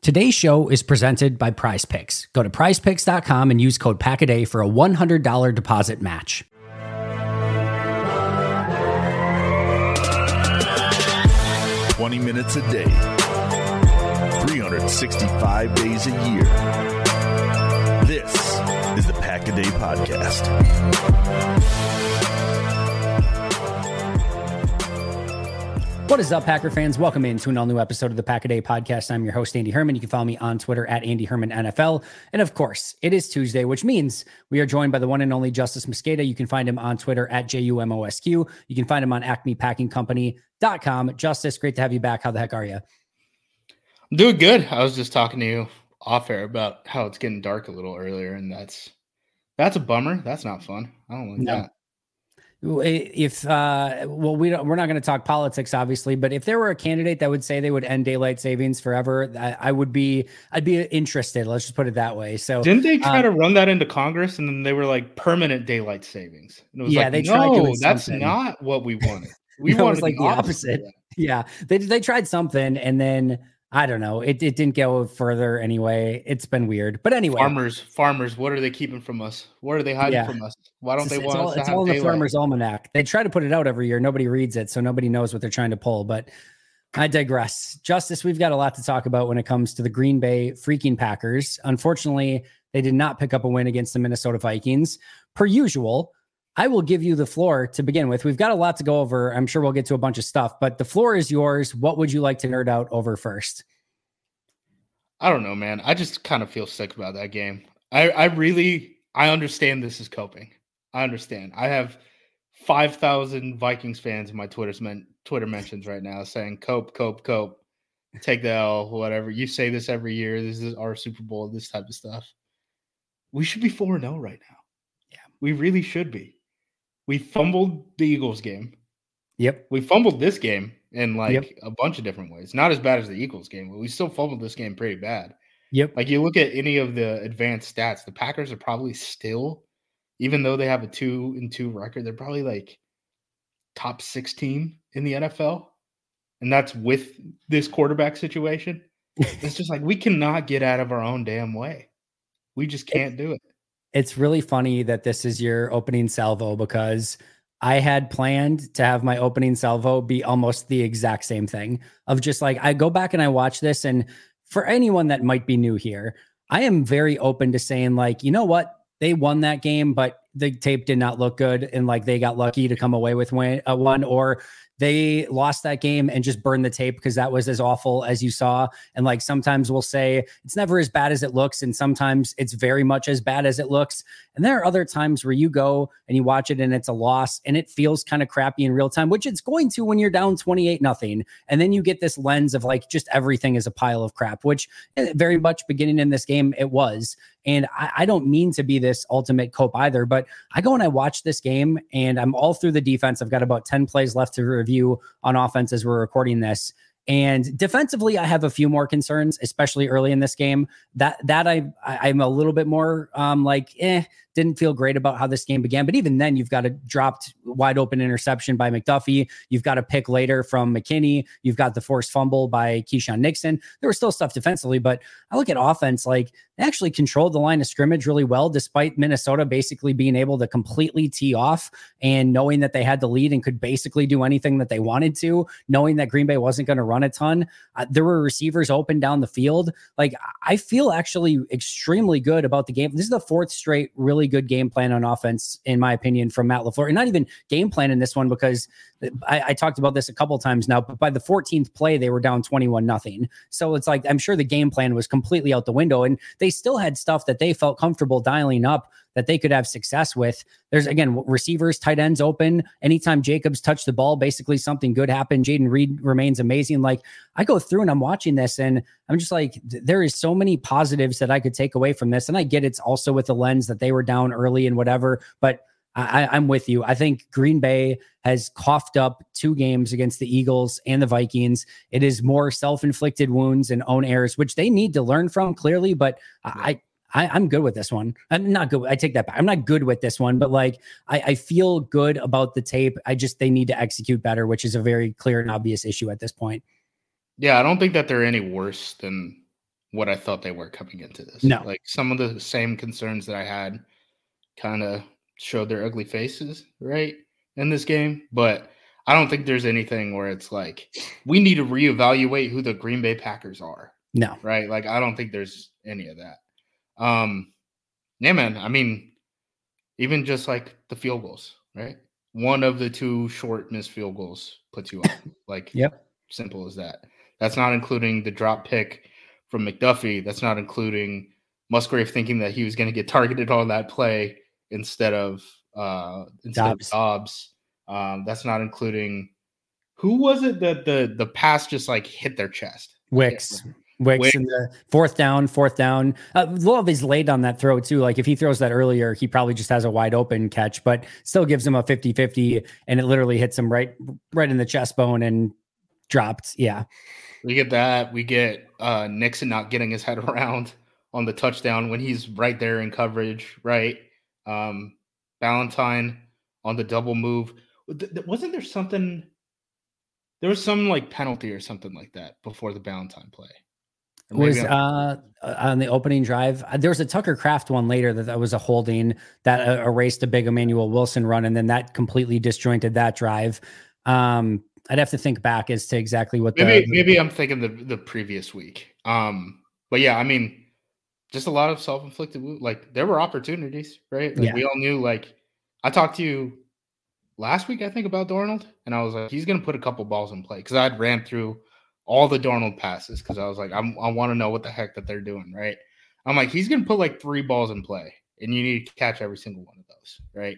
Today's show is presented by Prize Picks. Go to prizepicks.com and use code PACKADAY for a $100 deposit match. Minutes a day, 365 days a year. This is the Pack a Day Podcast. What is up, Packer fans? Welcome into an all-new episode of the Pack a Day Podcast. I'm your host, Andy Herman. You can follow me on Twitter at Andy Herman NFL. And of course, it is Tuesday, which means we are joined by the one and only Justice Mosqueda. You can find him on Twitter at JUMOSQ. You can find him on acmepackingcompany.com. Justice, great to have you back. How the heck are you? I'm doing good. I was just talking to you off air about how it's getting dark a little earlier, and that's a bummer. That's not fun. I don't like that. If we're not going to talk politics, obviously, but if there were a candidate that would say they would end daylight savings forever, I'd be interested. Let's just put it that way. So didn't they try to run that into Congress, and then they were like permanent daylight savings? And it was they tried doing that's something. not what we wanted. We wanted was like the opposite. Yeah, they tried something, and then I don't know. It didn't go further anyway. It's been weird. But anyway. Farmers, what are they keeping from us? What are they hiding from us? Why don't they want us to have It's all in the Farmer's Almanac. They try to put it out every year. Nobody reads it, so nobody knows what they're trying to pull. But I digress. Justice, we've got a lot to talk about when it comes to the Green Bay freaking Packers. Unfortunately, they did not pick up a win against the Minnesota Vikings. Per usual, I will give you the floor to begin with. We've got a lot to go over. I'm sure we'll get to a bunch of stuff, but the floor is yours. What would you like to nerd out over first? I don't know, man. I just kind of feel sick about that game. I understand this is coping. I understand. I have 5,000 Vikings fans in my Twitter mentions right now saying, cope, take the L, whatever. You say this every year. This is our Super Bowl, this type of stuff. We should be 4-0 right now. Yeah, we really should be. We fumbled the Eagles game. Yep. We fumbled this game in a bunch of different ways. Not as bad as the Eagles game, but we still fumbled this game pretty bad. Yep. Like you look at any of the advanced stats, the Packers are probably still, even though they have a 2-2 record, they're probably like top 16 in the NFL. And that's with this quarterback situation. It's just like we cannot get out of our own damn way. We just can't do it. It's really funny that this is your opening salvo because I had planned to have my opening salvo be almost the exact same thing of just like, I go back and I watch this. And for anyone that might be new here, I am very open to saying like, you know what? They won that game, but the tape did not look good. And like, they got lucky to come away with one, or they lost that game and just burned the tape because that was as awful as you saw. And like, sometimes we'll say it's never as bad as it looks. And sometimes it's very much as bad as it looks. And there are other times where you go and you watch it and it's a loss and it feels kind of crappy in real time, which it's going to when you're down 28-0. And then you get this lens of like, just everything is a pile of crap, which very much beginning in this game, it was. And I don't mean to be this ultimate cope either, but I go and I watch this game and I'm all through the defense. I've got about 10 plays left to review on offense as we're recording this. And defensively, I have a few more concerns, especially early in this game. That I'm a little bit more didn't feel great about how this game began. But even then, you've got a dropped wide open interception by McDuffie. You've got a pick later from McKinney. You've got the forced fumble by Keyshawn Nixon. There was still stuff defensively, but I look at offense, like they actually controlled the line of scrimmage really well, despite Minnesota basically being able to completely tee off and knowing that they had the lead and could basically do anything that they wanted to, knowing that Green Bay wasn't going to run a ton. There were receivers open down the field. Like I feel actually extremely good about the game. This is the fourth straight really good game plan on offense, in my opinion, from Matt LaFleur. And not even game plan in this one, because I talked about this a couple of times now, but by the 14th play, they were down 21-0. So it's like, I'm sure the game plan was completely out the window, and they still had stuff that they felt comfortable dialing up that they could have success with. There's, again, receivers, tight ends open. Anytime Jacobs touched the ball, basically something good happened. Jaden Reed remains amazing. Like I go through and I'm watching this and I'm just like, there is so many positives that I could take away from this. And I get it's also with the lens that they were down early and whatever, but I'm with you. I think Green Bay has coughed up 2 games against the Eagles and the Vikings. It is more self-inflicted wounds and own errors, which they need to learn from clearly, but I'm good with this one. I'm not good. I take that back. I'm not good with this one, but like, I feel good about the tape. They need to execute better, which is a very clear and obvious issue at this point. Yeah. I don't think that they're any worse than what I thought they were coming into this. No. Like some of the same concerns that I had kind of showed their ugly faces, right, in this game. But I don't think there's anything where it's like we need to reevaluate who the Green Bay Packers are. No. Right? Like I don't think there's any of that. Yeah, man. I mean, even just like the field goals, right? One of the 2 short missed field goals puts you up. Like, Yep. Simple as that. That's not including the drop pick from McDuffie. That's not including Musgrave thinking that he was going to get targeted on that play instead of Dobbs. That's not including who was it that the pass just like hit their chest? Wicks in the fourth down. Love is late on that throw too. Like if he throws that earlier, he probably just has a wide open catch, but still gives him a 50-50 and it literally hits him right in the chest bone and dropped. Yeah. We get that. We get Nixon not getting his head around on the touchdown when he's right there in coverage, right? Valentine on the double move. Wasn't there something? There was some like penalty or something like that before the Valentine play. Was on the opening drive. There was a Tucker Kraft one later that was a holding that erased a big Emmanuel Wilson run, and then that completely disjointed that drive. I'd have to think back as to exactly what maybe I'm thinking the previous week. But yeah, I mean, just a lot of self-inflicted. Like there were opportunities, right? Like we all knew. Like I talked to you last week, I think, about Darnold, and I was like, he's going to put a couple balls in play because I'd ran through all the Darnold passes because I was like, I want to know what the heck that they're doing, right? I'm like, he's going to put like 3 balls in play, and you need to catch every single one of those, right?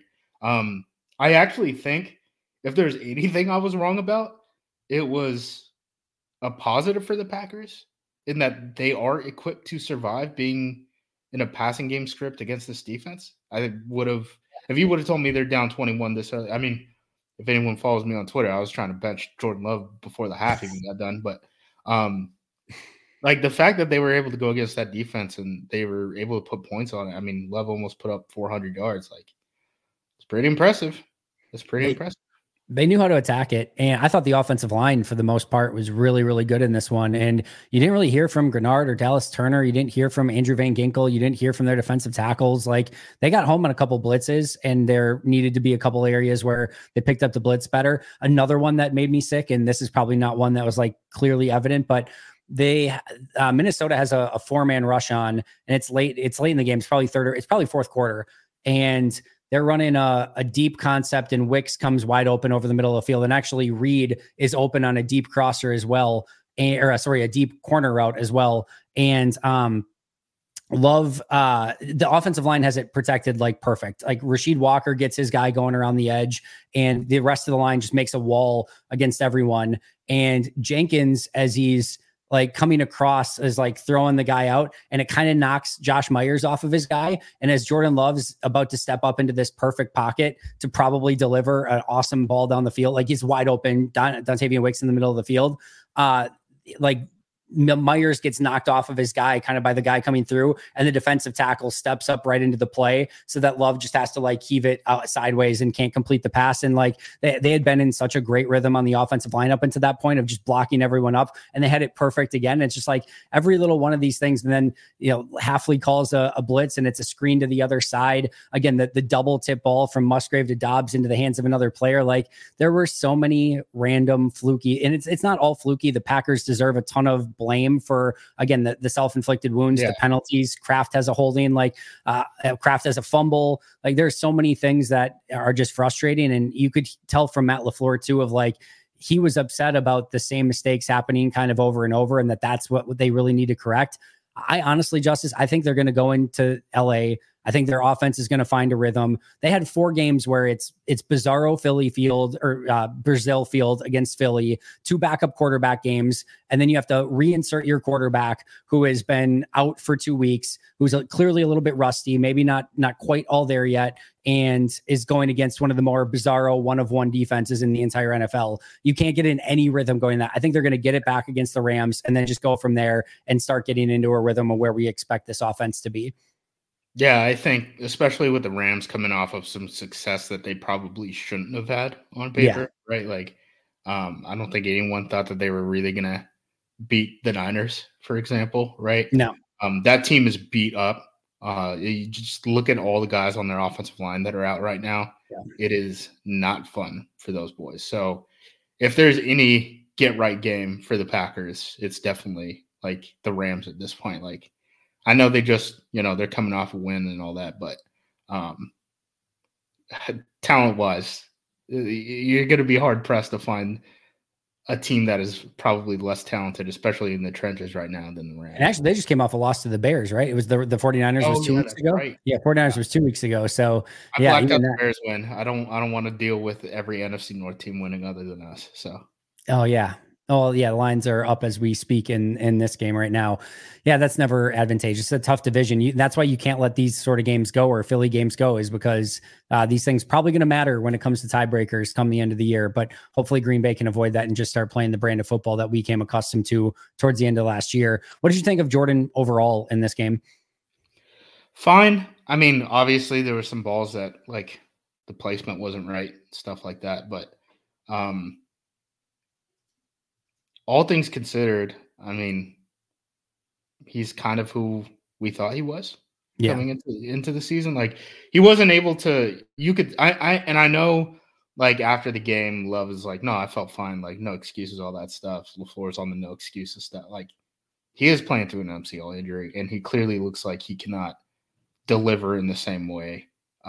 I actually think if there's anything I was wrong about, it was a positive for the Packers in that they are equipped to survive being in a passing game script against this defense. I would have, if you would have told me they're down 21 this early, I mean, if anyone follows me on Twitter, I was trying to bench Jordan Love before the half even got done. But like the fact that they were able to go against that defense and they were able to put points on it. I mean, Love almost put up 400 yards. Like it's pretty impressive. It's pretty impressive. They knew how to attack it. And I thought the offensive line, for the most part, was really, really good in this one. And you didn't really hear from Grenard or Dallas Turner. You didn't hear from Andrew Van Ginkel. You didn't hear from their defensive tackles. Like they got home on a couple blitzes, and there needed to be a couple areas where they picked up the blitz better. Another one that made me sick, and this is probably not one that was like clearly evident, but Minnesota has a 4-man rush on, and it's late in the game. It's probably fourth quarter. And they're running a deep concept, and Wicks comes wide open over the middle of the field. And actually Reed is open on a deep crosser as well. A deep corner route as well. And Love, the offensive line has it protected like perfect. Like Rasheed Walker gets his guy going around the edge, and the rest of the line just makes a wall against everyone. And Jenkins, as he's like coming across, is like throwing the guy out, and it kind of knocks Josh Myers off of his guy. And as Jordan Love's about to step up into this perfect pocket to probably deliver an awesome ball down the field, like he's wide open, Dontavian Wicks in the middle of the field, like Myers gets knocked off of his guy kind of by the guy coming through, and the defensive tackle steps up right into the play so that Love just has to like heave it out sideways and can't complete the pass. And like they had been in such a great rhythm on the offensive line up until that point of just blocking everyone up, and they had it perfect again. It's just like every little one of these things. And then, Hafley calls a blitz, and it's a screen to the other side. Again, the double tip ball from Musgrave to Dobbs into the hands of another player. Like there were so many random fluky, and it's not all fluky. The Packers deserve a ton of blame for, again, the self-inflicted wounds, the penalties. Kraft has a holding, like Kraft has a fumble. Like there's so many things that are just frustrating. And you could tell from Matt LaFleur too, of like, he was upset about the same mistakes happening kind of over and over, and that's what they really need to correct. I honestly, Justice, I think they're going to go into LA. I think their offense is going to find a rhythm. They had 4 games where it's Bizarro Philly field or Brazil field against Philly, 2 backup quarterback games. And then you have to reinsert your quarterback who has been out for 2 weeks, who's clearly a little bit rusty, maybe not quite all there yet, and is going against one of the more bizarro one-of-one defenses in the entire NFL. You can't get in any rhythm going that. I think they're going to get it back against the Rams and then just go from there and start getting into a rhythm of where we expect this offense to be. Yeah, I think especially with the Rams coming off of some success that they probably shouldn't have had on paper, right? Like, I don't think anyone thought that they were really going to beat the Niners, for example, right? No. That team is beat up. You just look at all the guys on their offensive line that are out right now. Yeah. It is not fun for those boys. So if there's any get right game for the Packers, it's definitely like the Rams at this point. Like, I know they just, they're coming off a win and all that, but talent wise, you're going to be hard pressed to find a team that is probably less talented, especially in the trenches right now, than the Rams. And actually, they just came off a loss to the Bears, right? It was the 49ers was 2 weeks ago. Right. Yeah, 49ers was 2 weeks ago. So I blacked out the Bears win. I don't want to deal with every NFC North team winning other than us. So. Oh yeah. Oh yeah, the lines are up as we speak in this game right now. Yeah, that's never advantageous. It's a tough division. That's why you can't let these sort of games go, or Philly games go, is because these things probably going to matter when it comes to tiebreakers come the end of the year. But hopefully Green Bay can avoid that and just start playing the brand of football that we came accustomed to towards the end of last year. What did you think of Jordan overall in this game? Fine. I mean, obviously there were some balls that like the placement wasn't right, stuff like that. But all things considered, I mean, he's kind of who we thought he was coming into the season. Like, he wasn't able to. I know, like, after the game, Love is like, no, I felt fine. Like, no excuses, all that stuff. LaFleur's on the no excuses stuff. Like, he is playing through an MCL injury, and he clearly looks like he cannot deliver in the same way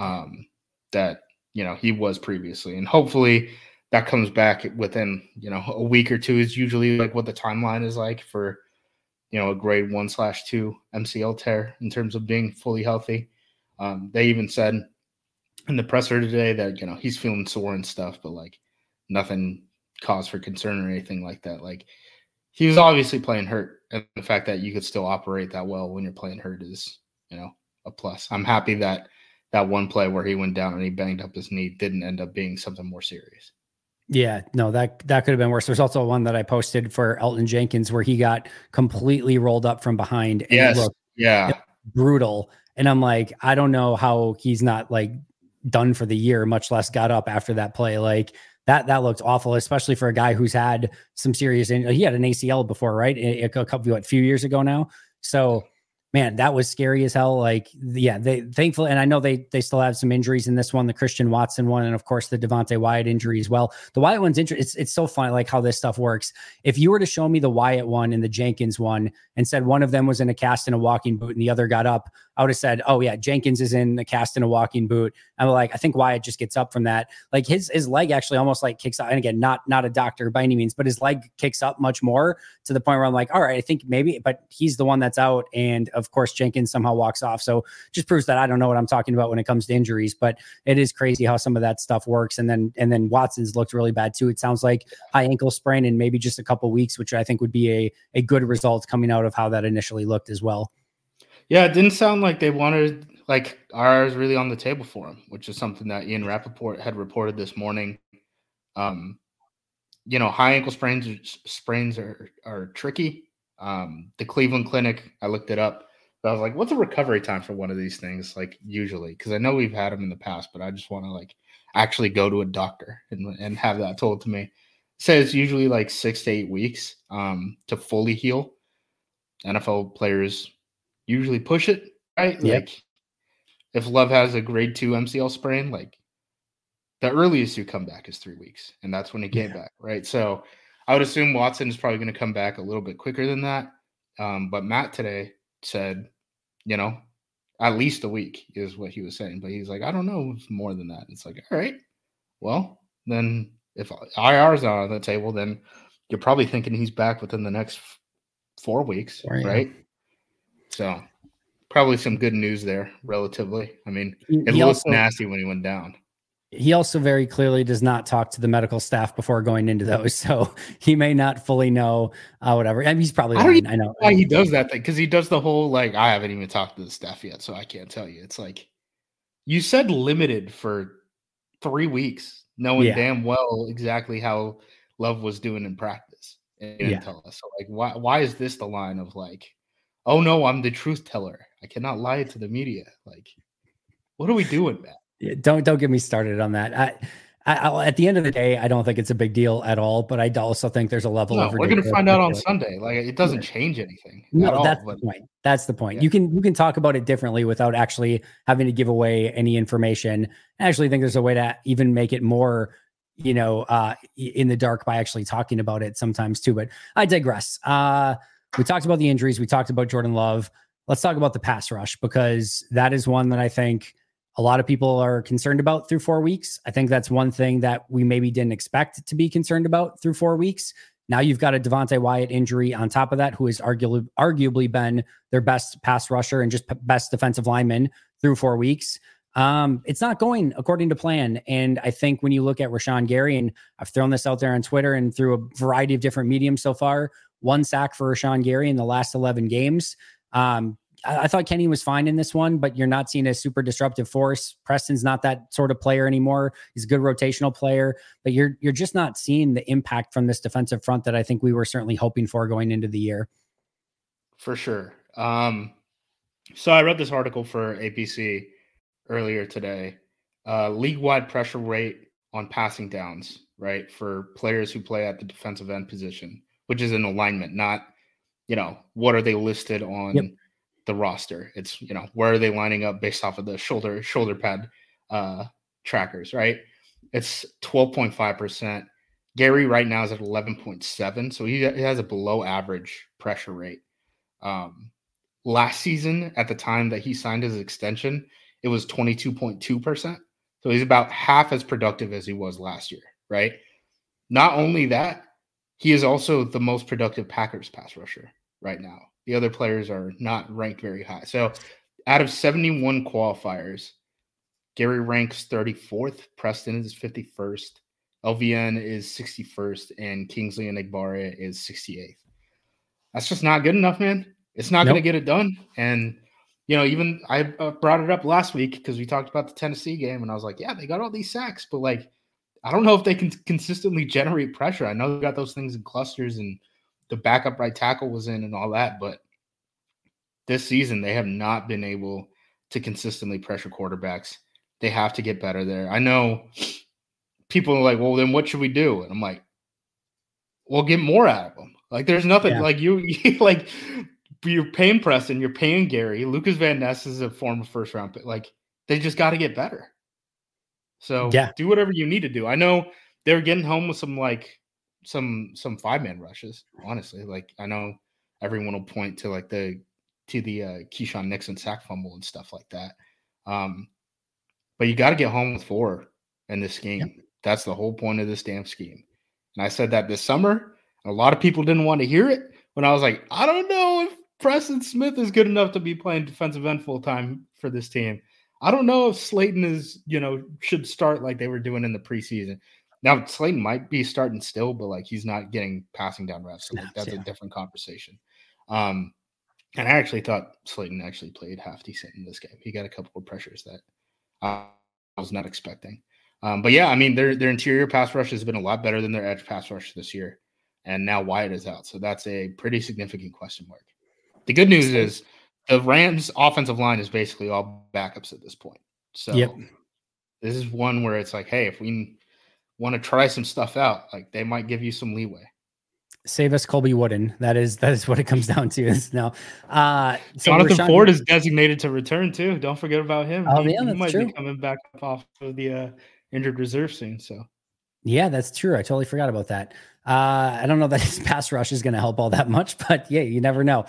that he was previously, and hopefully that comes back within, a week or two is usually like what the timeline is like for, a grade 1/2 MCL tear in terms of being fully healthy. They even said in the presser today that, he's feeling sore and stuff, but like nothing cause for concern or anything like that. Like, he was obviously playing hurt, and the fact that you could still operate that well when you're playing hurt is, a plus. I'm happy that one play where he went down and he banged up his knee didn't end up being something more serious. Yeah, no, that could have been worse. There's also one that I posted for Elgton Jenkins where he got completely rolled up from behind. And yes. It looked brutal. And I'm like, I don't know how he's not like done for the year, much less got up after that play. Like that looked awful, especially for a guy who's had some serious, he had an ACL before, right? A few years ago now. So man, that was scary as hell. Like, yeah, they thankfully, and I know they still have some injuries in this one, the Christian Watson one, and of course the Devontae Wyatt injury as well. The Wyatt one's interesting. It's so funny, like how this stuff works. If you were to show me the Wyatt one and the Jenkins one and said one of them was in a cast and a walking boot and the other got up, I would have said, oh yeah, Jenkins is in a cast and a walking boot. I'm like, I think Wyatt just gets up from that. Like his leg actually almost like kicks out. And again, not a doctor by any means, but his leg kicks up much more to the point where I'm like, all right, I think maybe, but he's the one that's out. And of course, Jenkins somehow walks off. So just proves that I don't know what I'm talking about when it comes to injuries, but it is crazy how some of that stuff works. And then Watson's looked really bad too. It sounds like high ankle sprain in maybe just a couple weeks, which I think would be a good result coming out of how that initially looked as well. Yeah, it didn't sound like they wanted like ours really on the table for him, which is something that Ian Rappaport had reported this morning. High ankle sprains are tricky. The Cleveland Clinic, I looked it up, but I was like, what's a recovery time for one of these things? Like usually, because I know we've had them in the past, but I just want to like actually go to a doctor and have that told to me. It says usually like 6 to 8 weeks to fully heal. NFL players usually push it, right? Yep. Like if Love has a grade 2 MCL sprain, like the earliest you come back is 3 weeks, and that's when he came back, right? So I would assume Watson is probably going to come back a little bit quicker than that. But Matt today said, at least a week is what he was saying. But he's like, I don't know, more than that. It's like, all right, well, then if IR is not on the table, then you're probably thinking he's back within the next 4 weeks, right? So probably some good news there, relatively. I mean, it looked nasty when he went down. He also very clearly does not talk to the medical staff before going into those, so he may not fully know whatever. I mean, he's probably lying. I know why he does that thing, because he does the whole like, I haven't even talked to the staff yet, so I can't tell you. It's like you said limited for 3 weeks, knowing damn well exactly how Love was doing in practice, and he didn't tell us. So like, why is this the line of like, oh no, I'm the truth teller, I cannot lie to the media? Like, what are we doing, man? Don't get me started on that. At the end of the day, I don't think it's a big deal at all, but I also think there's a level of we're going to find out on ridiculous. Sunday. Like, it doesn't change anything at No, all. that's the point. That's the point. You can talk about it differently without actually having to give away any information. I actually think there's a way to even make it more, in the dark by actually talking about it sometimes too. But I digress. We talked about the injuries. We talked about Jordan Love. Let's talk about the pass rush, because that is one that I think a lot of people are concerned about through 4 weeks. I think that's one thing that we maybe didn't expect to be concerned about through 4 weeks. Now you've got a Devonte Wyatt injury on top of that, who has arguably been their best pass rusher and just best defensive lineman through 4 weeks. It's not going according to plan. And I think when you look at Rashawn Gary, and I've thrown this out there on Twitter and through a variety of different mediums so far, 1 sack for Rashawn Gary in the last 11 games. I thought Kenny was fine in this one, but you're not seeing a super disruptive force. Preston's not that sort of player anymore. He's a good rotational player, but you're just not seeing the impact from this defensive front that I think we were certainly hoping for going into the year. For sure. So I read this article for APC earlier today. League-wide pressure rate on passing downs, right, for players who play at the defensive end position, which is an alignment, not, what are they listed on the roster. It's, where are they lining up based off of the shoulder pad trackers, right? It's 12.5%. Gary right now is at 11.7. So he has a below average pressure rate. Last season, at the time that he signed his extension, it was 22.2%. So he's about half as productive as he was last year, right? Not only that, he is also the most productive Packers pass rusher right now. The other players are not ranked very high. So out of 71 qualifiers, Gary ranks 34th. Preston is 51st. LVN is 61st. And Kingsley Enagbare is 68th. That's just not good enough, man. It's not going to get it done. And, even I brought it up last week because we talked about the Tennessee game. And I was like, yeah, they got all these sacks. But, I don't know if they can consistently generate pressure. I know they got those things in clusters and the backup right tackle was in and all that, but this season they have not been able to consistently pressure quarterbacks. They have to get better there. I know people are like, well, then what should we do? And I'm like, well, get more out of them. There's nothing you're paying Preston, you're paying Gary. Lucas Van Ness is a former first round pick. They just got to get better. So do whatever you need to do. I know they're getting home with some 5-man rushes, honestly. I know everyone will point to the Keyshawn Nixon sack fumble and stuff like that. But you got to get home with 4 in this scheme. Yep. That's the whole point of this damn scheme. And I said that this summer. A lot of people didn't want to hear it when I was like, I don't know if Preston Smith is good enough to be playing defensive end full time for this team. I don't know if Slayton is, should start like they were doing in the preseason. Now, Slayton might be starting still, but he's not getting passing down reps. So that's a different conversation. And I actually thought Slayton actually played half decent in this game. He got a couple of pressures that I was not expecting. But yeah, I mean, their interior pass rush has been a lot better than their edge pass rush this year. And now Wyatt is out. So that's a pretty significant question mark. The good news is the Rams offensive line is basically all backups at this point. So this is one where it's like, hey, if we want to try some stuff out, they might give you some leeway. Save us Colby Wooden. That is what it comes down to. Now, Jonathan Ford is designated to return too. Don't forget about him. Oh, he that's might true. Be coming back off of the injured reserve soon. So yeah, that's true. I totally forgot about that. I don't know that his pass rush is going to help all that much, but yeah, you never know.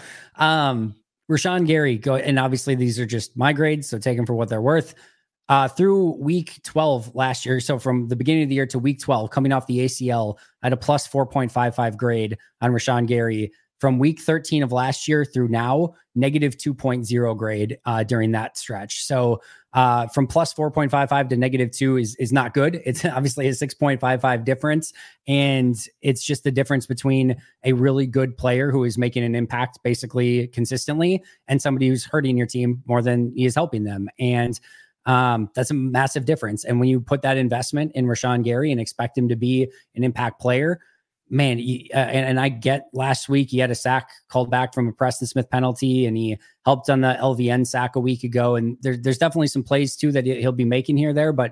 Rashawn Gary, and obviously these are just my grades, so take them for what they're worth. Through week 12 last year, so from the beginning of the year to week 12, coming off the ACL, I had a plus 4.55 grade on Rashawn Gary. From week 13 of last year through now, negative 2.0 grade during that stretch. So from plus 4.55 to negative 2 is not good. It's obviously a 6.55 difference. And it's just the difference between a really good player who is making an impact basically consistently and somebody who's hurting your team more than he is helping them. And that's a massive difference. And when you put that investment in Rashawn Gary and expect him to be an impact player, man, and I get last week he had a sack called back from a Preston Smith penalty, and he helped on the LVN sack a week ago. And there's definitely some plays too that he'll be making here there. But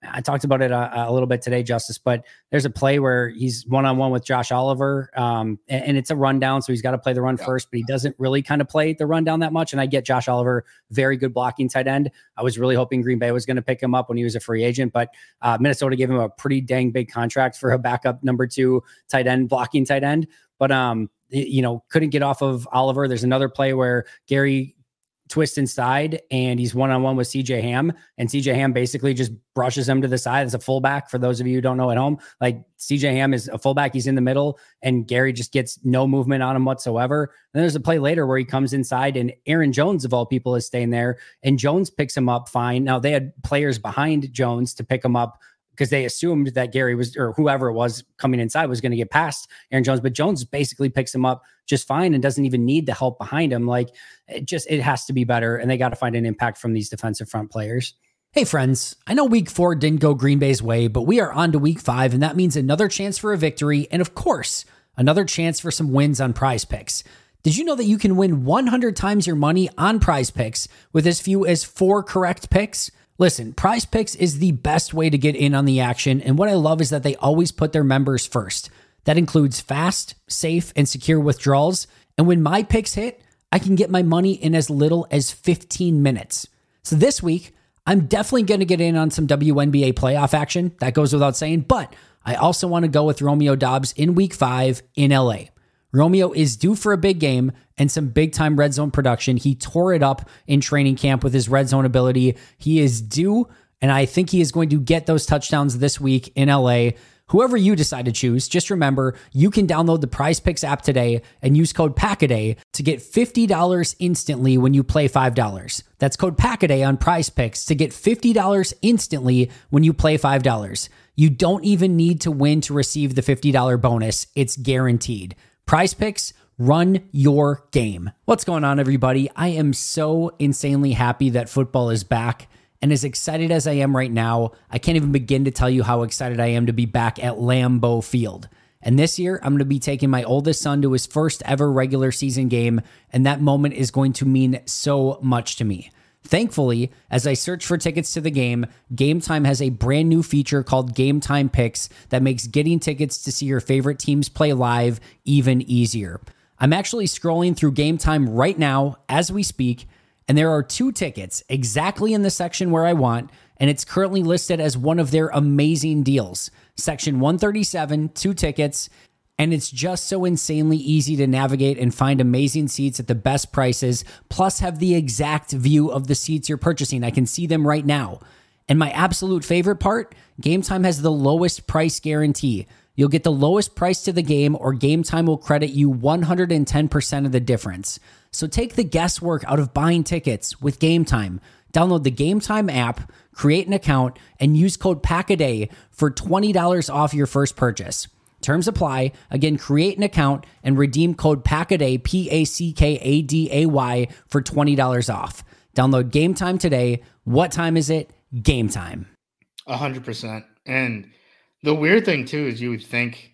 I talked about it a little bit today, Justice, but there's a play where he's one-on-one with Josh Oliver, and it's a rundown, so he's got to play the run first, but he doesn't really kind of play the rundown that much. And I get Josh Oliver, very good blocking tight end. I was really hoping Green Bay was going to pick him up when he was a free agent, but Minnesota gave him a pretty dang big contract for a backup number 2 tight end, blocking tight end. But, couldn't get off of Oliver. There's another play where Gary twists inside and he's one-on-one with CJ Ham, and CJ Ham basically just brushes him to the side. It's a fullback for those of you who don't know at home. Like, CJ Ham is a fullback. He's in the middle and Gary just gets no movement on him whatsoever. And there's a play later where he comes inside and Aaron Jones, of all people, is staying there, and Jones picks him up fine. Now, they had players behind Jones to pick him up because they assumed that Gary was, or whoever it was coming inside, was going to get past Aaron Jones, but Jones basically picks him up just fine and doesn't even need the help behind him. Like, it has to be better, and they got to find an impact from these defensive front players. Hey friends, I know week 4 didn't go Green Bay's way, but we are on to week 5, and that means another chance for a victory, and of course, another chance for some wins on Prize Picks. Did you know that you can win 100 times your money on Prize Picks with as few as 4 correct picks? Listen, Prize Picks is the best way to get in on the action, and what I love is that they always put their members first. That includes fast, safe, and secure withdrawals, and when my picks hit, I can get my money in as little as 15 minutes. So this week, I'm definitely going to get in on some WNBA playoff action. That goes without saying, but I also want to go with Romeo Doubs in week 5 in LA. Romeo is due for a big game and some big-time red zone production. He tore it up in training camp with his red zone ability. He is due, and I think he is going to get those touchdowns this week in LA. Whoever you decide to choose, just remember, you can download the Prize Picks app today and use code PACKADAY to get $50 instantly when you play $5. That's code PACKADAY on Prize Picks to get $50 instantly when you play $5. You don't even need to win to receive the $50 bonus. It's guaranteed. Prize Picks, run your game. What's going on, everybody? I am so insanely happy that football is back. And as excited as I am right now, I can't even begin to tell you how excited I am to be back at Lambeau Field. And this year, I'm going to be taking my oldest son to his first ever regular season game, and that moment is going to mean so much to me. Thankfully, as I search for tickets to the game, Game Time has a brand new feature called Game Time Picks that makes getting tickets to see your favorite teams play live even easier. I'm actually scrolling through Game Time right now as we speak, and there are 2 tickets exactly in the section where I want, and it's currently listed as one of their amazing deals. Section 137, 2 tickets, and it's just so insanely easy to navigate and find amazing seats at the best prices, plus have the exact view of the seats you're purchasing. I can see them right now. And my absolute favorite part, Game Time has the lowest price guarantee. You'll get the lowest price to the game, or Game Time will credit you 110% of the difference. So take the guesswork out of buying tickets with Game Time. Download the Game Time app, create an account, and use code PACKADAY for $20 off your first purchase. Terms apply. Again, create an account and redeem code PACKADAY, PACKADAY, for $20 off. Download Game Time today. What time is it? Game time. 100%. And the weird thing too is you would think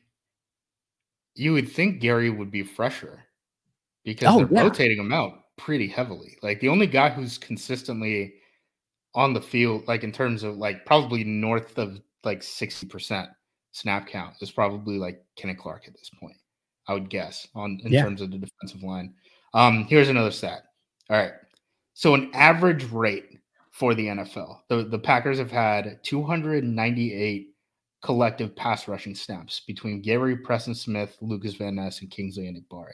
Gary would be fresher because they're rotating him out pretty heavily. Like, the only guy who's consistently on the field, like in terms of like probably north of like 60% snap count, is probably like Kenneth Clark at this point, I would guess, in terms of the defensive line. Here's another stat. All right. So an average rate for the NFL, the Packers have had 298 collective pass rushing snaps between Gary, Preston Smith, Lucas Van Ness, and Kingsley Enagbare.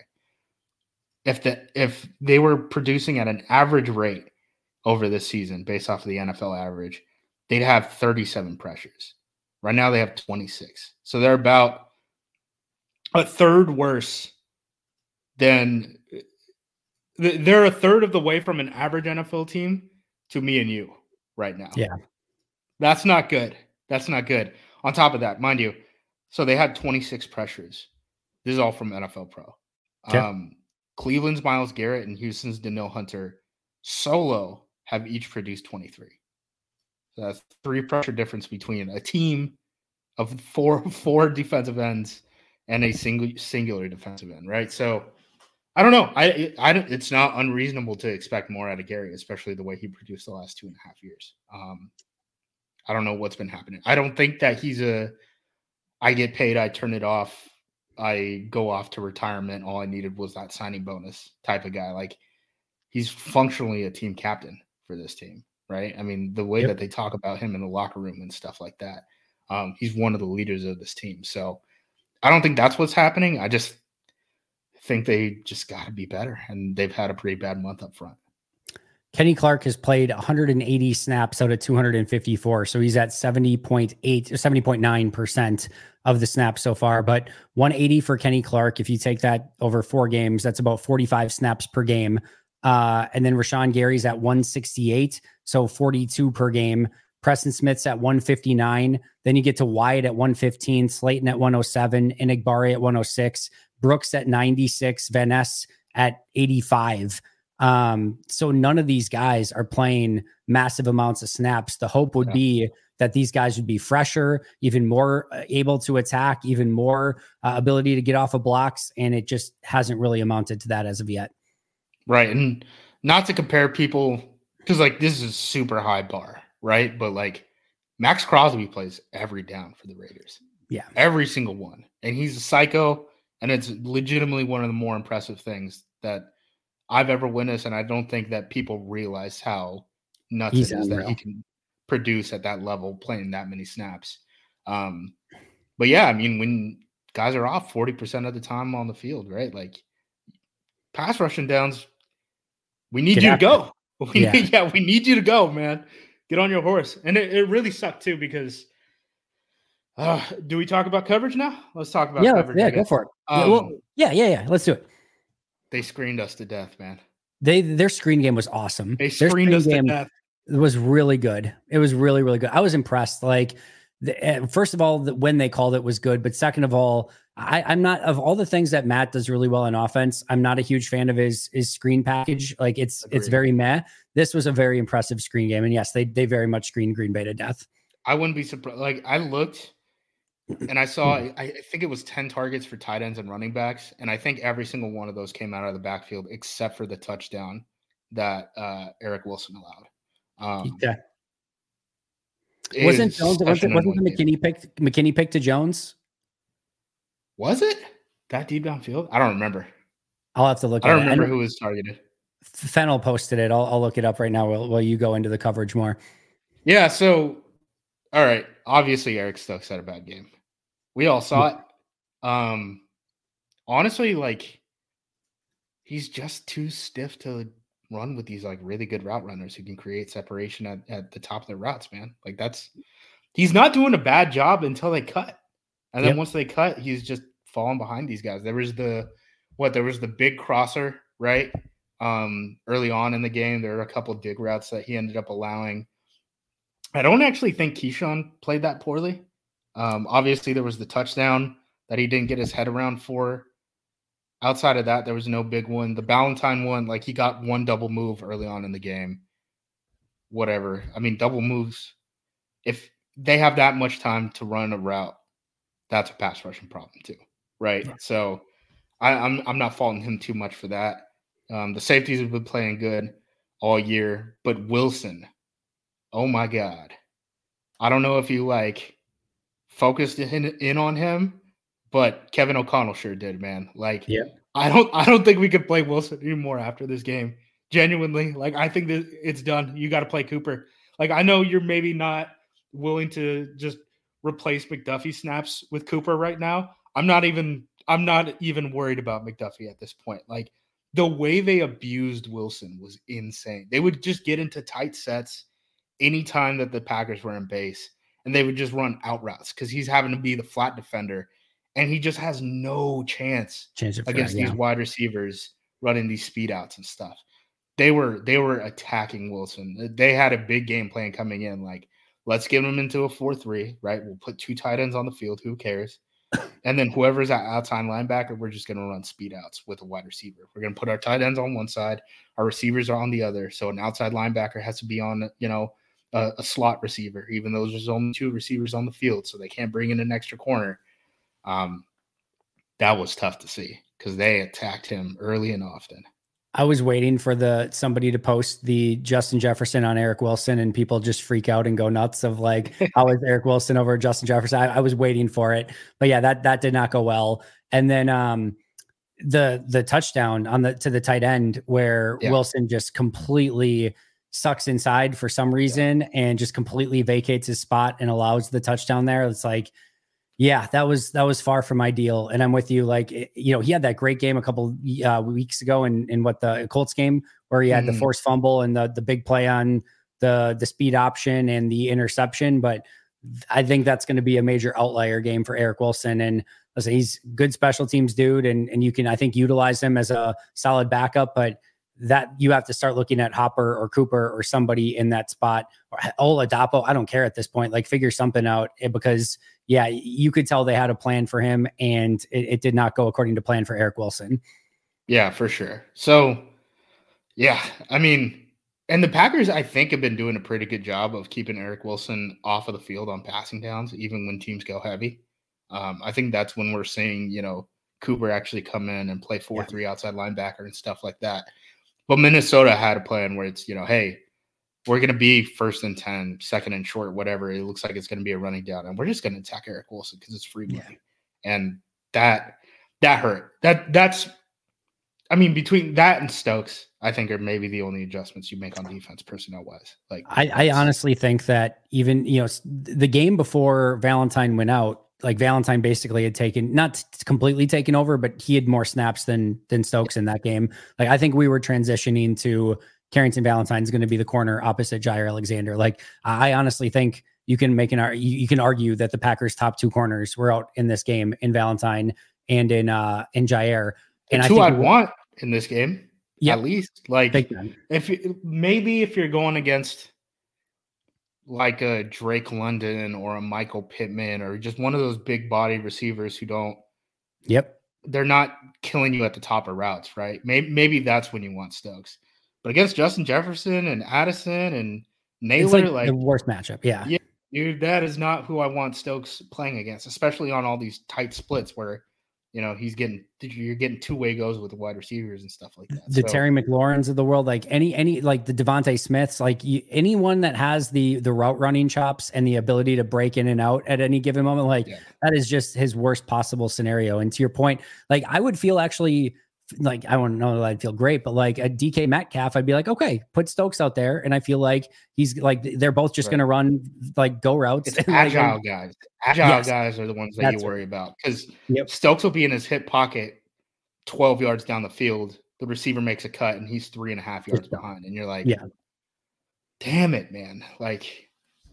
If they were producing at an average rate over this season, based off of the NFL average, they'd have 37 pressures. Right now they have 26. So they're about a third worse than – they're a third of the way from an average NFL team to me and you right now. Yeah. That's not good. That's not good. On top of that, mind you, so they had 26 pressures. This is all from NFL Pro. Okay. Cleveland's Myles Garrett and Houston's Danielle Hunter solo have each produced 23. So that's 3 pressure difference between a team of four defensive ends and a singular defensive end, right? So I don't know. It's not unreasonable to expect more out of Gary, especially the way he produced the last 2.5 years. I don't know what's been happening. I don't think that he's I get paid, I turn it off, I go off to retirement. All I needed was that signing bonus type of guy. Like, he's functionally a team captain for this team, right? I mean, the way that they talk about him in the locker room and stuff like that, he's one of the leaders of this team. So I don't think that's what's happening. I just think they just got to be better, and they've had a pretty bad month up front. Kenny Clark has played 180 snaps out of 254. So he's at 70.8, 70.9% of the snaps so far. But 180 for Kenny Clark, if you take that over 4 games, that's about 45 snaps per game. And then Rashawn Gary's at 168, so 42 per game. Preston Smith's at 159. Then you get to Wyatt at 115, Slayton at 107, Enigbari at 106, Brooks at 96, Van Ness at 85. So none of these guys are playing massive amounts of snaps. The hope would be that these guys would be fresher, even more able to attack, even more ability to get off of blocks. And it just hasn't really amounted to that as of yet. Right. And not to compare people, because like this is a super high bar, right? But like Max Crosby plays every down for the Raiders. Yeah. Every single one. And he's a psycho. And it's legitimately one of the more impressive things that I've ever witnessed, and I don't think that people realize how nuts it is that he can produce at that level, playing that many snaps. But yeah, I mean, when guys are off 40% of the time on the field, right? Like pass rushing downs, we need you to go. We need you to go, man. Get on your horse. And it really sucked too, because do we talk about coverage now? Let's talk about coverage. Yeah, go for it. Let's do it. They screened us to death, man. Their screen game was awesome. They screened us to death. It was really good. It was really, really good. I was impressed. Like, first of all, when they called it was good. But second of all, I'm not, of all the things that Matt does really well in offense, I'm not a huge fan of his screen package. Like it's very meh. This was a very impressive screen game. And yes, they very much screened Green Bay to death. I wouldn't be surprised. Like I looked and I saw, I think it was 10 targets for tight ends and running backs. And I think every single one of those came out of the backfield, except for the touchdown that Eric Wilson allowed. Wasn't the McKinney pick to Jones? Was it that deep downfield? I don't remember. I'll have to look. I don't remember who was targeted. Fennel posted it. I'll look it up right now while you go into the coverage more. Yeah. So, all right. Obviously, Eric Stokes had a bad game. We all saw it. Honestly, like he's just too stiff to run with these like really good route runners who can create separation at the top of their routes, man. Like he's not doing a bad job until they cut. And then once they cut, he's just falling behind these guys. There was the big crosser, right? Early on in the game, there were a couple of dig routes that he ended up allowing. I don't actually think Keyshawn played that poorly. Obviously, there was the touchdown that he didn't get his head around for. Outside of that, there was no big one. The Ballantyne one, like he got one double move early on in the game. Whatever. I mean, double moves, if they have that much time to run a route, that's a pass rushing problem too, right? Yeah. So I'm not faulting him too much for that. The safeties have been playing good all year, but Wilson, oh my God. I don't know if you like focused in on him, but Kevin O'Connell sure did, man. Like, I don't think we could play Wilson anymore after this game. Genuinely, like I think that it's done. You got to play Cooper. Like I know you're maybe not willing to just replace McDuffie snaps with Cooper right now. I'm not even worried about McDuffie at this point. Like the way they abused Wilson was insane. They would just get into tight sets anytime that the Packers were in base, and they would just run out routes because he's having to be the flat defender, and he just has no chance against these wide receivers running these speed outs and stuff. They were attacking Wilson. They had a big game plan coming in. Like, let's get him into a 4-3, right? We'll put 2 tight ends on the field. Who cares? And then whoever's at outside linebacker, we're just going to run speed outs with a wide receiver. We're going to put our tight ends on one side. Our receivers are on the other. So an outside linebacker has to be on, a slot receiver, even though there's only 2 receivers on the field. So they can't bring in an extra corner. That was tough to see because they attacked him early and often. I was waiting for somebody to post the Justin Jefferson on Eric Wilson and people just freak out and go nuts of like, how is Eric Wilson over Justin Jefferson? I was waiting for it, but yeah, that did not go well. And then the touchdown to the tight end where Wilson just completely sucks inside for some reason and just completely vacates his spot and allows the touchdown there. It's like, yeah, that was far from ideal. And I'm with you. Like, he had that great game a couple weeks ago in what the Colts game where he had the forced fumble and the big play on the speed option and the interception. But I think that's going to be a major outlier game for Eric Wilson. And listen, he's good special teams dude. And you can, I think, utilize him as a solid backup, but that you have to start looking at Hopper or Cooper or somebody in that spot, or Oladapo. I don't care at this point, like figure something out, because yeah, you could tell they had a plan for him and it did not go according to plan for Eric Wilson. Yeah, for sure. So yeah, I mean, and the Packers, I think, have been doing a pretty good job of keeping Eric Wilson off of the field on passing downs, even when teams go heavy. I think that's when we're seeing, Cooper actually come in and play 4-3 outside linebacker and stuff like that. But Minnesota had a plan where it's, hey, we're going to be 1st and 10, 2nd and short, whatever. It looks like it's going to be a running down, and we're just going to attack Eric Wilson because it's free money. And that hurt. That's between that and Stokes, I think are maybe the only adjustments you make on defense personnel-wise. Like, I honestly think that even, the game before Valentine went out, like Valentine basically had not completely taken over, but he had more snaps than Stokes in that game. Like, I think we were transitioning to Carrington Valentine's going to be the corner opposite Jair Alexander. Like, I honestly think you can you can argue that the Packers' top 2 corners were out in this game, in Valentine and in Jair. And I think I'd want in this game, at least. Like, if you're going against like a Drake London or a Michael Pittman or just one of those big body receivers who don't, they're not killing you at the top of routes, right? Maybe that's when you want Stokes. But against Justin Jefferson and Addison and Naylor, it's like the worst matchup. Yeah, dude, that is not who I want Stokes playing against, especially on all these tight splits where, you're getting 2-way goes with the wide receivers and stuff like that. Terry McLaurins of the world, like any like the Devontae Smiths, like anyone that has the route running chops and the ability to break in and out at any given moment, that is just his worst possible scenario. And to your point, like I would feel actually like, I wouldn't know that I'd feel great, but like a DK Metcalf, I'd be like, okay, put Stokes out there. And I feel like he's like, they're both just going to run like go routes. It's agile guys. Agile guys are the ones that you worry about, because Stokes will be in his hip pocket 12 yards down the field. The receiver makes a cut and he's 3.5 yards behind. And you're like, damn it, man. Like,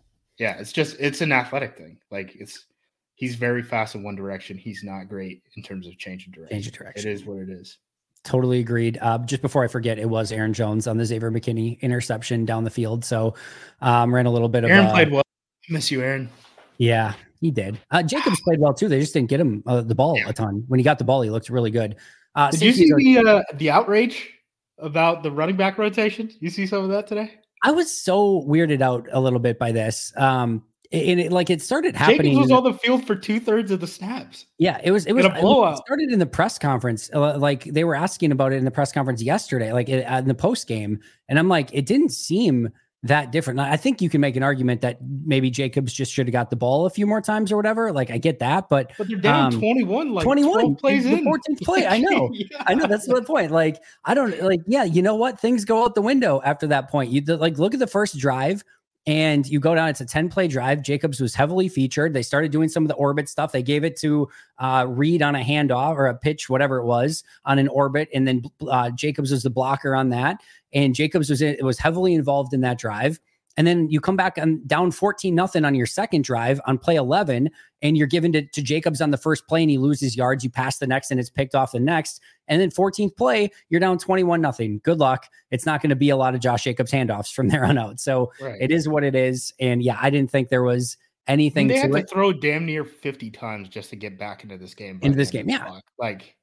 it's an athletic thing. Like he's very fast in one direction. He's not great in terms of changing direction. It is what it is. Totally agreed. Just before I forget, it was Aaron Jones on the Xavier McKinney interception down the field. So ran a little bit Aaron played well. Miss you, Aaron. Yeah, he did. Jacobs played well too. They just didn't get him the ball a ton. When he got the ball, he looked really good. Did you see the outrage about the running back rotation? You see some of that today? I was so weirded out a little bit by this. And it started happening. Jacobs was on the field for 2/3 of the snaps. Yeah, it was a blowout. It started in the press conference. Like they were asking about it in the press conference yesterday, like in the post game. And I'm like, it didn't seem that different. I think you can make an argument that maybe Jacobs just should have got the ball a few more times or whatever. Like I get that, but they're down 21, like 21 plays the in 14th play. I know. I know. That's the point. Like, I don't like, you know what? Things go out the window after that point. You like look at the first drive. And you go down, it's a 10-play drive. Jacobs was heavily featured. They started doing some of the orbit stuff. They gave it to Reed on a handoff or a pitch, whatever it was, on an orbit. And then Jacobs was the blocker on that. And Jacobs was heavily involved in that drive. And then you come back on down 14-0 on your second drive on play 11, and you're given to Jacobs on the first play, and he loses yards. You pass the next, and it's picked off the next. And then 14th play, you're down 21-0. Good luck. It's not going to be a lot of Josh Jacobs handoffs from there on out. So It is what it is. And yeah, I didn't think there was anything they to had it. To throw damn near 50 times just to get back into this game. Yeah. Like,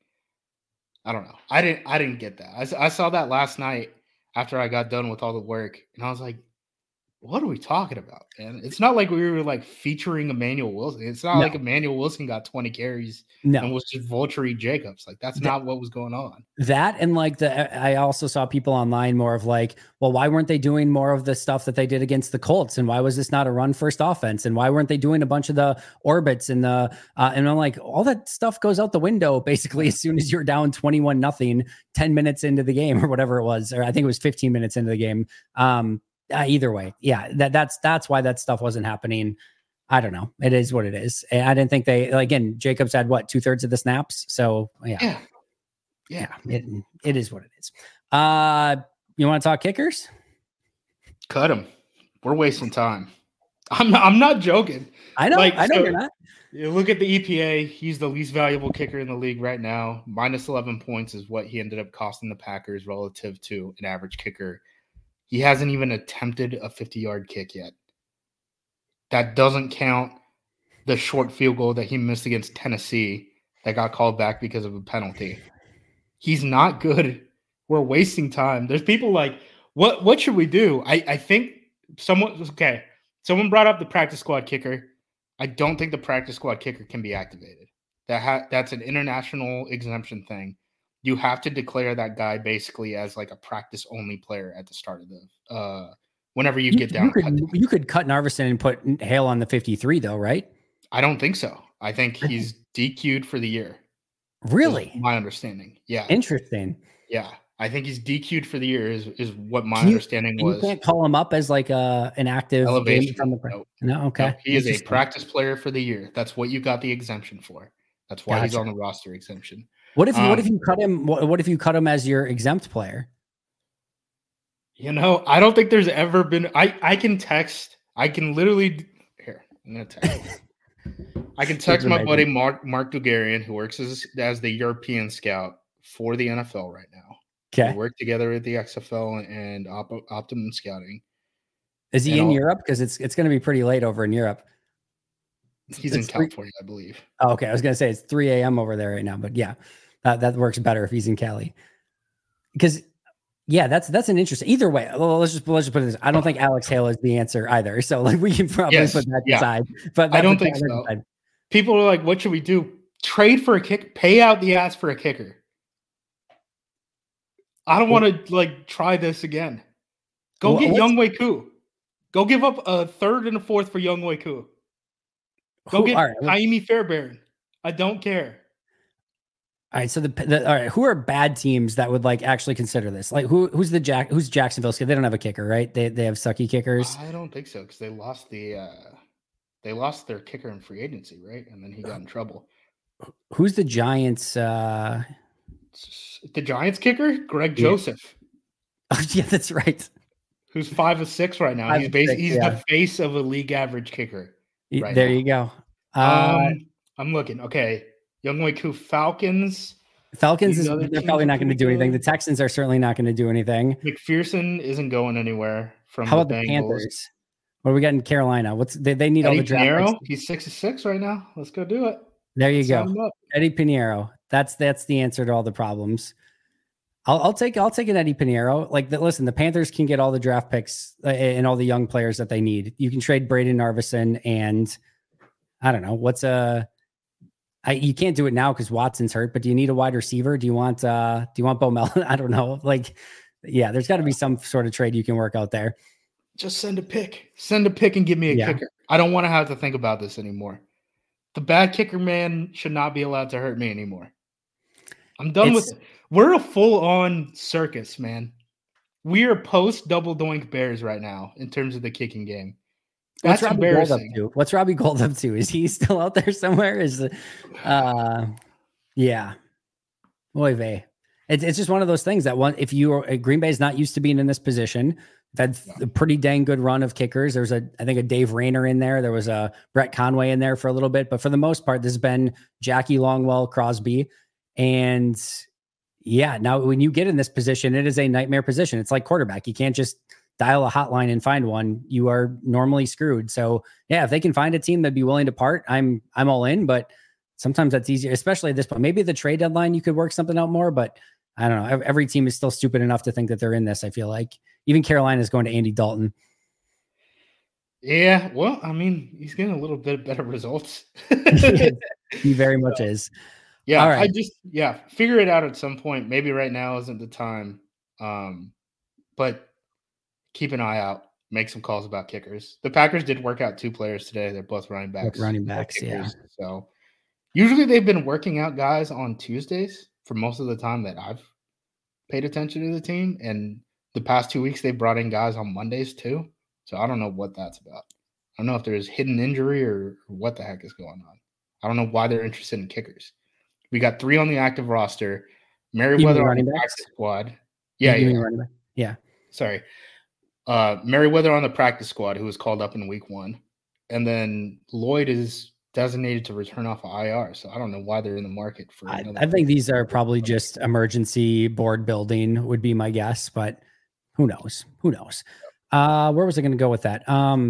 I don't know. I didn't get that. I saw that last night after I got done with all the work, and I was like, what are we talking about, man? It's not like we were like featuring Emmanuel Wilson. It's not like Emmanuel Wilson got 20 carries and was just vulturing Jacobs. Like that's not what was going on. That and like I also saw people online more of like, well, why weren't they doing more of the stuff that they did against the Colts? And why was this not a run first offense? And why weren't they doing a bunch of the orbits and and I'm like, all that stuff goes out the window basically as soon as you're down 21-0, 10 minutes into the game or whatever it was, or I think it was 15 minutes into the game. Either way, yeah, that's why that stuff wasn't happening. I don't know. It is what it is. I didn't think again, Jacobs had what 2/3 of the snaps. So yeah. It is what it is. You want to talk kickers? Cut them. We're wasting time. I'm not joking. I know. I know you're not. You look at the EPA. He's the least valuable kicker in the league right now. Minus 11 points is what he ended up costing the Packers relative to an average kicker. He hasn't even attempted a 50-yard kick yet. That doesn't count the short field goal that he missed against Tennessee that got called back because of a penalty. He's not good. We're wasting time. There's people like, what should we do? I think someone brought up the practice squad kicker. I don't think the practice squad kicker can be activated. That's an international exemption thing. You have to declare that guy basically as like a practice only player at the start of the whenever you get down. You could cut Narveson and put Hale on the 53 though, right? I don't think so. I think he's DQ'd for the year. Really? My understanding. Yeah. Interesting. Yeah. I think he's DQ'd for the year is what my understanding was. You can't call him up as like an active elevation from the No, okay. No, he is a practice player for the year. That's what you got the exemption for. That's why he's on the roster exemption. What if you cut him? What if you cut him as your exempt player? You know, I don't think there's ever been. I can literally here. I'm gonna text. I can text my buddy Mark Dugarian, who works as the European scout for the NFL right now. Okay, we work together at the XFL and Optimum Scouting. Is he in Europe? Because it's going to be pretty late over in Europe. He's in California, I believe. Oh, okay. I was going to say it's 3 a.m. over there right now, but yeah, that works better if he's in Cali. Because yeah, that's an interesting. Either way, let's just put this. I don't think Alex Hale is the answer either. So like we can probably put that aside. But I don't think so. People are like, "What should we do? Trade for a kick? Pay out the ass for a kicker." I don't want to like try this again. Go get Younghoe Koo. Go give up a third and a fourth for Younghoe Koo. Go get Jaime Fairbairn. I don't care. All right, so all right, who are bad teams that would like actually consider this? Like who's Jacksonville? They don't have a kicker, right? They have sucky kickers. I don't think so because they lost their kicker in free agency, right? And then he got in trouble. Who's the Giants? The Giants kicker, Greg Joseph. Oh yeah, that's right. Who's 5 of 6 right now? He's the face of a league average kicker. Right there now. You go. I'm looking. Okay. Younghoe Koo Falcons. They're probably not going to do anything. The Texans are certainly not going to do anything. McPherson isn't going anywhere from How about the Panthers? What do we got in Carolina? They need all the draft Pinheiro, he's 6 of 6 right now. Let's go do it. There you go. Eddie Pinheiro. That's the answer to all the problems. I'll take an Eddie Pinheiro. Like listen, the Panthers can get all the draft picks and all the young players that they need. You can trade Braden Narveson and I don't know you can't do it now because Watson's hurt. But do you need a wide receiver? Do you want Bo Melton? I don't know. Like, yeah, there's got to be some sort of trade you can work out there. Just send a pick. Send a pick and give me a kicker. I don't want to have to think about this anymore. The bad kicker man should not be allowed to hurt me anymore. I'm done with it. We're a full-on circus, man. We are post-double doink Bears right now in terms of the kicking game. That's embarrassing. What's Robbie Gould up to? Is he still out there somewhere? Yeah. Oy vey. It's just one of those things that if Green Bay is not used to being in this position, they've had a pretty dang good run of kickers. There's I think a Dave Rayner in there. There was a Brett Conway in there for a little bit, but for the most part, this has been Jackie Longwell, Crosby. And yeah, now when you get in this position, it is a nightmare position. It's like quarterback. You can't just dial a hotline and find one. You are normally screwed. So yeah, if they can find a team that'd be willing to part, I'm all in, but sometimes that's easier, especially at this point. Maybe the trade deadline, you could work something out more, but I don't know. Every team is still stupid enough to think that they're in this. I feel like even Carolina is going to Andy Dalton. Yeah, well, I mean, he's getting a little bit better results. He very much is. Yeah, All right. figure it out at some point. Maybe right now isn't the time. But keep an eye out. Make some calls about kickers. The Packers did work out 2 players today. They're both running With backs. running No backs, yeah. kickers. So usually they've been working out guys on Tuesdays for most of the time that I've paid attention to the team. And the past 2 weeks, they brought in guys on Mondays too. So I don't know what that's about. I don't know if there's hidden injury or what the heck is going on. I don't know why they're interested in kickers. We got 3 on the active roster. Merriweather on the practice squad. Yeah. Running back? Yeah. Sorry. Merriweather on the practice squad, who was called up in week 1. And then Lloyd is designated to return off of IR. So I don't know why they're in the market for I think these are probably just emergency board building would be my guess, but who knows? Who knows? Where was I going to go with that?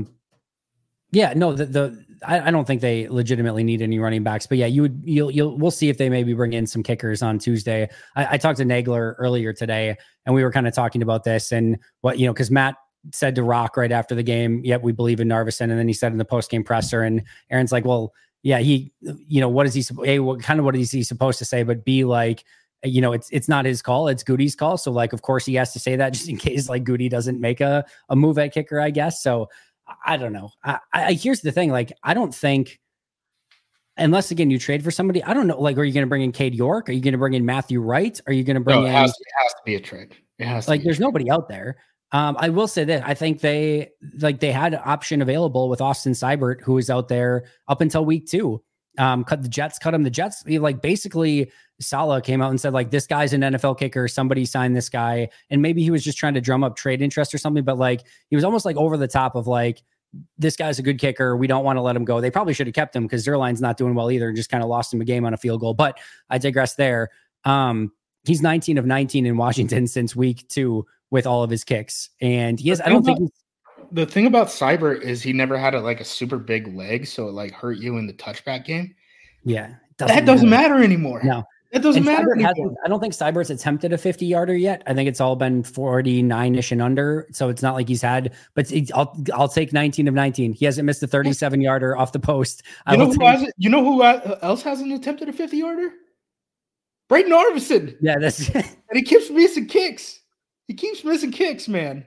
Yeah, no, I don't think they legitimately need any running backs, but yeah, we'll see if they maybe bring in some kickers on Tuesday. I talked to Nagler earlier today and we were kind of talking about this and what, because Matt said to Rock right after the game, yep, we believe in Narveson. And then he said in the post-game presser and Aaron's like, well, yeah, what is he, what is he supposed to say? But B, like, it's not his call. It's Goody's call. So like, of course he has to say that just in case like Goody doesn't make a move at kicker, I guess. So I don't know. I here's the thing. Like, I don't think, unless again, you trade for somebody, I don't know. Like, are you going to bring in Cade York? Are you going to bring in Matthew Wright? Are you going to bring in? It has to be a trade. It has to. Like, there's nobody out there. I will say that I think they had an option available with Austin Seibert, who was out there up until week 2. The Jets cut him. The Jets, like, basically Saleh came out and said, like, this guy's an NFL kicker. Somebody signed this guy. And maybe he was just trying to drum up trade interest or something, but like, he was almost like over the top of like, this guy's a good kicker. We don't want to let him go. They probably should have kept him because Zerline's not doing well either and just kind of lost him a game on a field goal. But I digress there. He's 19 of 19 in Washington since week 2 with all of his kicks. And he is, the thing about Seibert is he never had a super big leg. So it like hurt you in the touchback game. Yeah. That doesn't matter anymore. No. It doesn't matter. I don't think Seibert's attempted a 50-yarder yet. I think it's all been 49-ish and under. So it's not like he's had, but I'll take 19 of 19. He hasn't missed a 37-yarder off the post. You know who else hasn't attempted a 50-yarder? Brayden Arvison. Yeah, that's and he keeps missing kicks. He keeps missing kicks, man.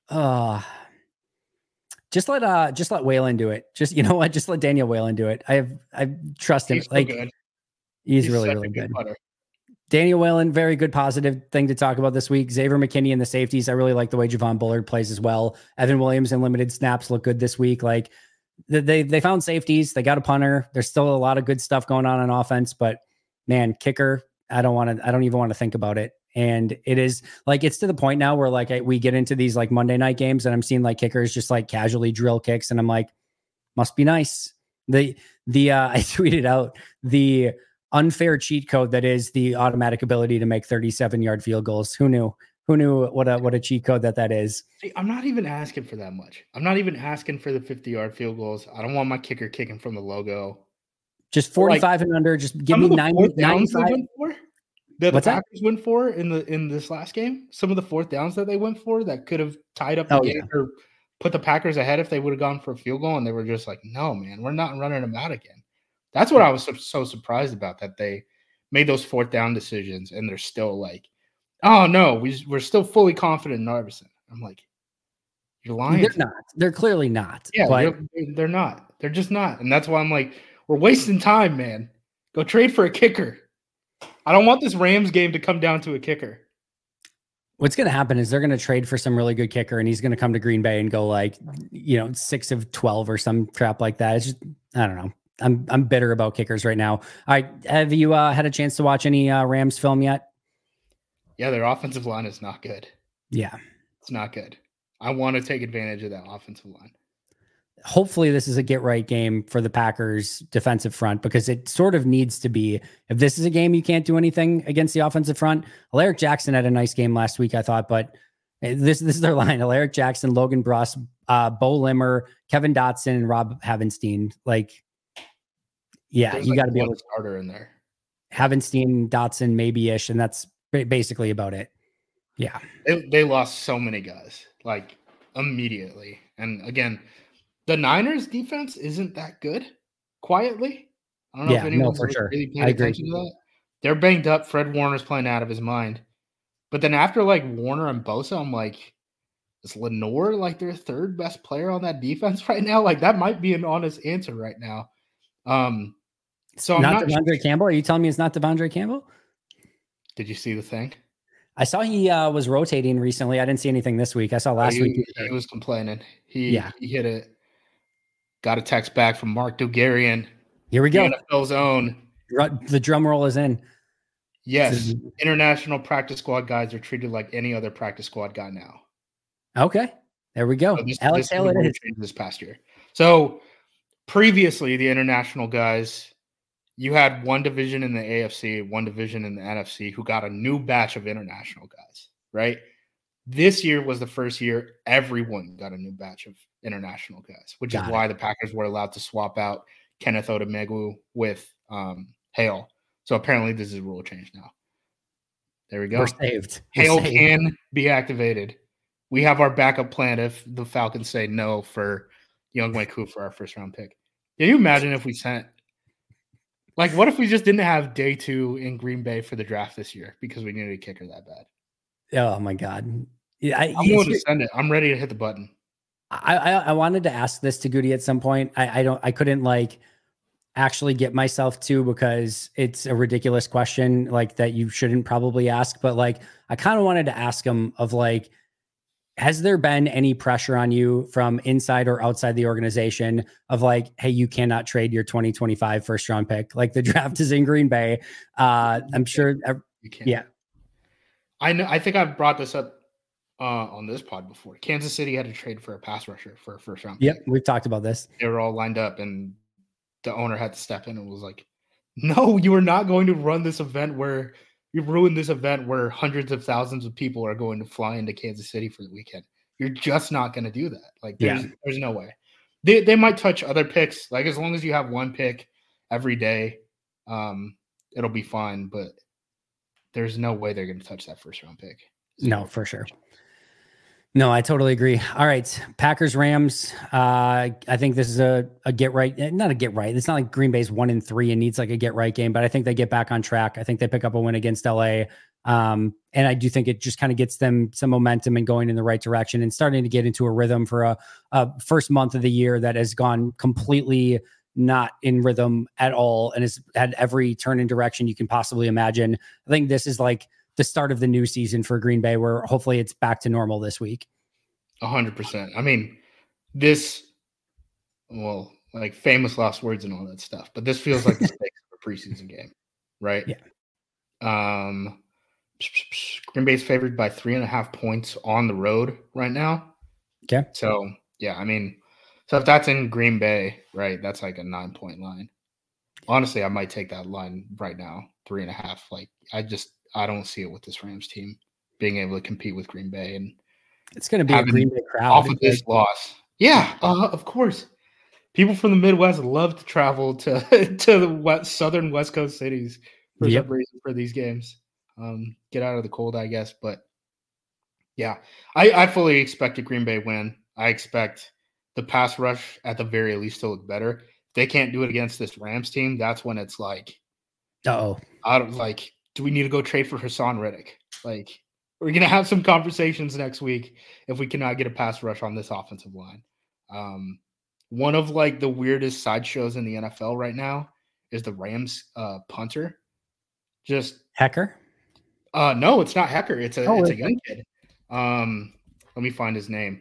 Just let Whalen do it. Just just let Daniel Whalen do it. I trust him. He's so good. He's really good. Daniel Whalen, very good positive thing to talk about this week. Xavier McKinney in the safeties. I really like the way Javon Bullard plays as well. Evan Williams in limited snaps look good this week. Like they found safeties. They got a punter. There's still a lot of good stuff going on offense, but man, kicker, I don't even want to think about it. And it is like, it's to the point now where like we get into these like Monday night games and I'm seeing like kickers just like casually drill kicks. And I'm like, must be nice. I tweeted out the unfair cheat code that is the automatic ability to make 37-yard field goals. Who knew what a cheat code that is? See, I'm not even asking for that much. I'm not even asking for the 50-yard field goals. I don't want my kicker kicking from the logo. Just 45 and under. Just give me 95. The Packers went for in this last game. Some of the fourth downs that they went for that could have tied up the game or put the Packers ahead if they would have gone for a field goal, and they were just like, no, man, we're not running them out again. That's what I was so surprised about, that they made those fourth down decisions and they're still like, oh no, we're still fully confident in Narveson. I'm like, you're lying. They're not. They're clearly not. Yeah, but they're not. They're just not. And that's why I'm like, we're wasting time, man. Go trade for a kicker. I don't want this Rams game to come down to a kicker. What's going to happen is they're going to trade for some really good kicker, and he's going to come to Green Bay and go like, 6 of 12 or some crap like that. It's just, I don't know. I'm bitter about kickers right now. All right. Have you had a chance to watch any Rams film yet? Yeah, their offensive line is not good. Yeah. It's not good. I want to take advantage of that offensive line. Hopefully this is a get right game for the Packers defensive front, because it sort of needs to be. If this is a game you can't do anything against the offensive front, Alaric Jackson had a nice game last week, I thought, but this is their line. Alaric Jackson, Logan Bruss, Bo Limmer, Kevin Dotson, and Rob Havenstein. Like, yeah, you got to be able to starter in there. Havenstein, Dotson, maybe-ish, and that's basically about it. Yeah. They lost so many guys, like, immediately. And again, the Niners defense isn't that good. Quietly, I don't know if anyone's for sure. really paying attention to that. They're banged up. Fred Warner's playing out of his mind. But then after like Warner and Bosa, I'm like, is Lenore like their third best player on that defense right now? Like that might be an honest answer right now. So I'm not Devondre Campbell. Are you telling me it's not Devondre Campbell? Did you see the thing? I saw he was rotating recently. I didn't see anything this week. I saw last week. He was complaining. He hit it. Got a text back from Mark Dugarian. Here we go. NFL's own. The drum roll is in. Yes. International practice squad guys are treated like any other practice squad guy now. Okay. There we go. So Alex Taylor this past year. So previously, the international guys, you had one division in the AFC, one division in the NFC who got a new batch of international guys, right? This year was the first year everyone got a new batch of international guys, which is why the Packers were allowed to swap out Kenneth Odumegwu with Hale. So apparently this is a rule change now. There we go. We're saved. Hale can be activated. We have our backup plan if the Falcons say no for Younghoe Koo for our first round pick. Can you imagine if we sent what if we just didn't have day 2 in Green Bay for the draft this year because we needed a kicker that bad? Oh my God. Yeah, I'm willing to send it. I'm ready to hit the button. I wanted to ask this to Goody at some point. I couldn't actually get myself to because it's a ridiculous question that you shouldn't probably ask. But I kind of wanted to ask him of has there been any pressure on you from inside or outside the organization of hey, you cannot trade your 2025 first round pick? The draft is in Green Bay. I'm sure. You can't. Yeah. I know. I think I've brought this up on this pod before. Kansas City had to trade for a pass rusher for a first round pick. Yep. We've talked about this. They were all lined up and the owner had to step in and was like, no, you are not going to run this event where you've ruined this event where hundreds of thousands of people are going to fly into Kansas City for the weekend. You're just not going to do that. There's no way. They might touch other picks. As long as you have one pick every day, it'll be fine. But there's no way they're going to touch that first round pick. No, for sure. No, I totally agree. All right. Packers, Rams. I think this is a get right, not a get right. It's not like Green Bay's 1-3 and needs a get right game, but I think they get back on track. I think they pick up a win against LA. And I do think it just kind of gets them some momentum and going in the right direction and starting to get into a rhythm for a first month of the year that has gone completely not in rhythm at all and has had every turn in direction you can possibly imagine. I think this is the start of the new season for Green Bay, where hopefully it's back to normal this week. 100%. I mean, famous last words and all that stuff, but this feels like the stakes of a preseason game, right? Yeah. Green Bay's favored by 3.5 points on the road right now. Okay. So, yeah, I mean, if that's in Green Bay, right, that's a 9-point line. Honestly, I might take that line right now, 3.5. I don't see it with this Rams team being able to compete with Green Bay, and it's going to be a Green Bay crowd off of this loss. Yeah, of course. People from the Midwest love to travel to the southern West Coast cities for some reason for these games. Get out of the cold, I guess. But yeah, I fully expect a Green Bay win. I expect the pass rush at the very least to look better. If they can't do it against this Rams team, that's when it's do we need to go trade for Hassan Reddick? We're going to have some conversations next week if we cannot get a pass rush on this offensive line. One of the weirdest sideshows in the NFL right now is the Rams punter. Just Hecker? No, it's not Hecker. It's a young kid. Let me find his name.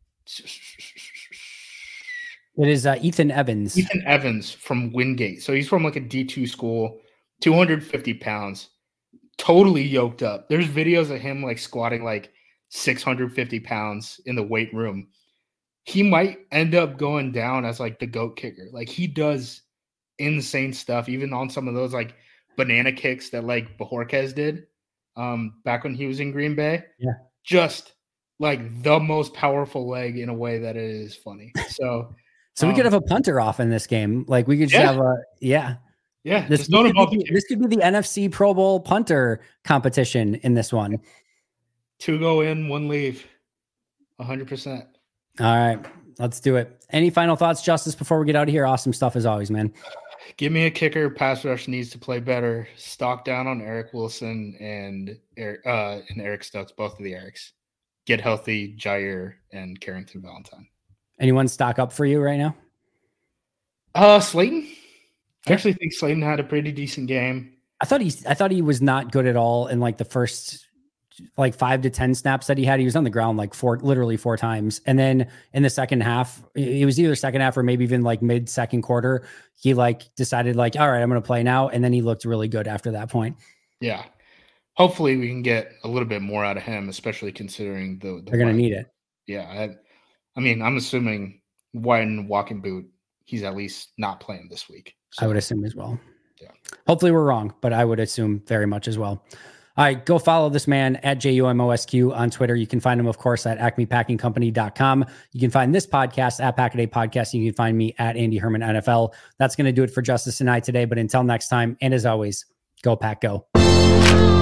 It is Ethan Evans. Ethan Evans from Wingate. So he's from a D2 school, 250 pounds. Totally yoked up. There's videos of him squatting 650 pounds in the weight room. He might end up going down as the GOAT kicker. He does insane stuff, even on some of those banana kicks that Bojorquez did back when he was in Green Bay. Yeah. Just the most powerful leg in a way that it is funny. So we could have a punter off in this game. We could just have Yeah, this could be the NFC Pro Bowl punter competition in this one. 2 go in, 1 leave. 100%. All right. Let's do it. Any final thoughts, Justice, before we get out of here? Awesome stuff as always, man. Give me a kicker. Pass rush needs to play better. Stock down on Eric Wilson and Eric Stokes, both of the Erics. Get healthy, Jair and Carrington Valentine. Anyone stock up for you right now? Slayton. I actually think Slayton had a pretty decent game. I thought he was not good at all in like the first 5 to 10 snaps that he had. He was on the ground literally four times. And then in the second half, it was either second half or maybe even like mid second quarter, he decided all right, I'm going to play now. And then he looked really good after that point. Yeah. Hopefully we can get a little bit more out of him, especially considering they're going to need it. Yeah. I mean, I'm assuming when walking boot, he's at least not playing this week. So, I would assume as well. Yeah. Hopefully we're wrong, but I would assume very much as well. All right, go follow this man at JUMOSQ on Twitter. You can find him, of course, at acmepackingcompany.com. You can find this podcast at Pack-A-Day Podcast. You can find me at Andy Herman NFL. That's going to do it for Justice and I today. But until next time, and as always, go Pack, go.